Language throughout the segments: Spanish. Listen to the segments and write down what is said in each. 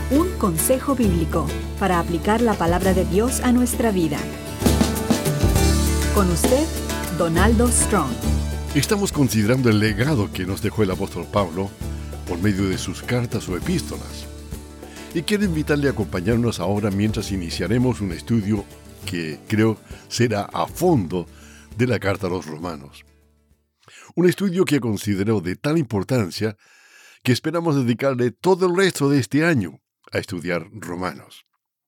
Un consejo bíblico para aplicar la palabra de Dios a nuestra vida. Con usted, Donaldo Strong. Estamos considerando el legado que nos dejó el apóstol Pablo por medio de sus cartas o epístolas. Y quiero invitarle a acompañarnos ahora mientras iniciaremos un estudio que creo será a fondo de la carta a los Romanos. Un estudio que considero de tal importancia que esperamos dedicarle todo el resto de este año a estudiar Romanos.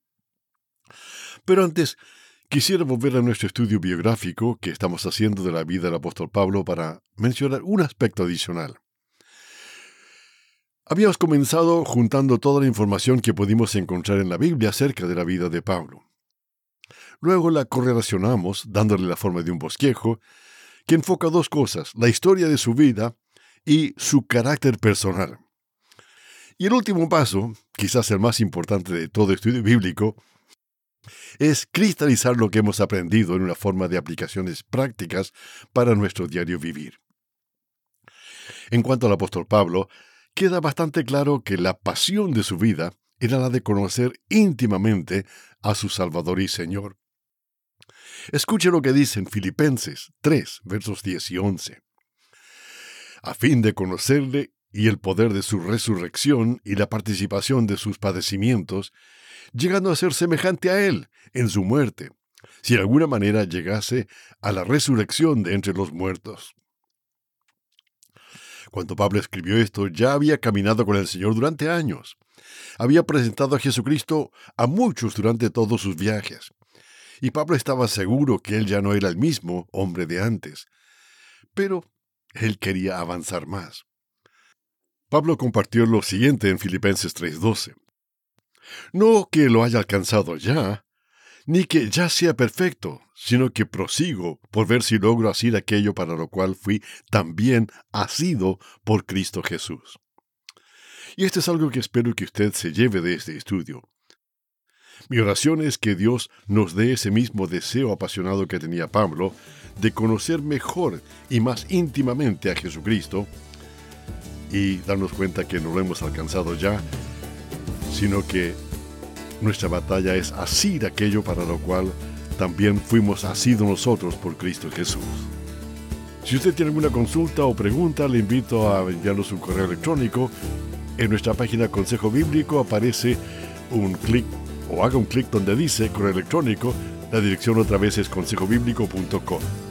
Pero antes, quisiera volver a nuestro estudio biográfico que estamos haciendo de la vida del apóstol Pablo para mencionar un aspecto adicional. Habíamos comenzado juntando toda la información que pudimos encontrar en la Biblia acerca de la vida de Pablo. Luego la correlacionamos dándole la forma de un bosquejo que enfoca dos cosas: la historia de su vida y su carácter personal. Y el último paso, quizás el más importante de todo estudio bíblico, es cristalizar lo que hemos aprendido en una forma de aplicaciones prácticas para nuestro diario vivir. En cuanto al apóstol Pablo, queda bastante claro que la pasión de su vida era la de conocer íntimamente a su Salvador y Señor. Escuche lo que dice en Filipenses 3, versos 10 y 11. A fin de conocerle y el poder de su resurrección y la participación de sus padecimientos, llegando a ser semejante a él en su muerte, si de alguna manera llegase a la resurrección de entre los muertos. Cuando Pablo escribió esto, ya había caminado con el Señor durante años. Había presentado a Jesucristo a muchos durante todos sus viajes. Y Pablo estaba seguro que él ya no era el mismo hombre de antes. Pero él quería avanzar más. Pablo compartió lo siguiente en Filipenses 3:12. No que lo haya alcanzado ya, ni que ya sea perfecto, sino que prosigo por ver si logro hacer aquello para lo cual fui también asido por Cristo Jesús. Y esto es algo que espero que usted se lleve de este estudio. Mi oración es que Dios nos dé ese mismo deseo apasionado que tenía Pablo de conocer mejor y más íntimamente a Jesucristo y darnos cuenta que no lo hemos alcanzado ya, sino que nuestra batalla es asir aquello para lo cual también fuimos asidos nosotros por Cristo Jesús. Si usted tiene alguna consulta o pregunta, le invito a enviarnos un correo electrónico. En nuestra página Consejo Bíblico aparece un clic o haga un clic donde dice correo electrónico. La dirección otra vez es consejobiblico.com.